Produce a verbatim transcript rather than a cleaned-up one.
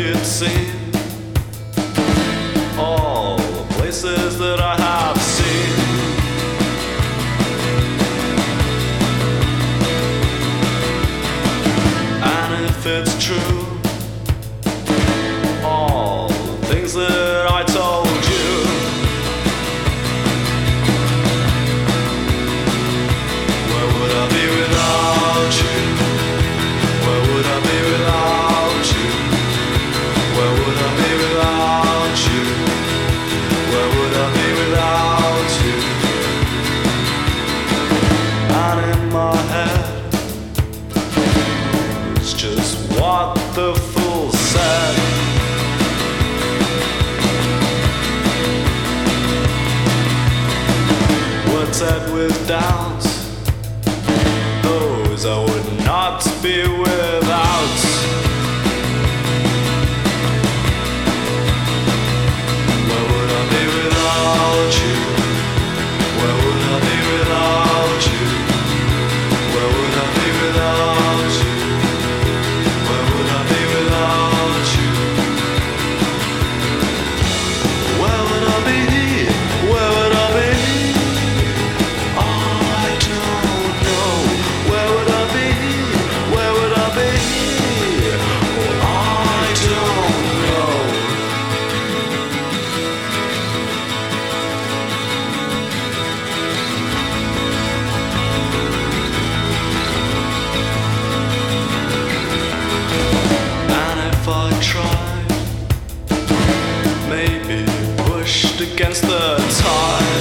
you'd seen all the places that I have seen. And if it's true, all the things that I told you, where would I be without you? Where would I be without you? Where would I be without you? Where would I be without you? And in my head, it's just what the fool said. Words said with doubts, those I would not be without. Where would I be without you? Where would I be without you? Where would I be without you? Where would I be without you? Where would I be? Where would I be? I don't know. Where would I be? Where would I be? Oh, I don't know. And if I tried, maybe pushed against the tide,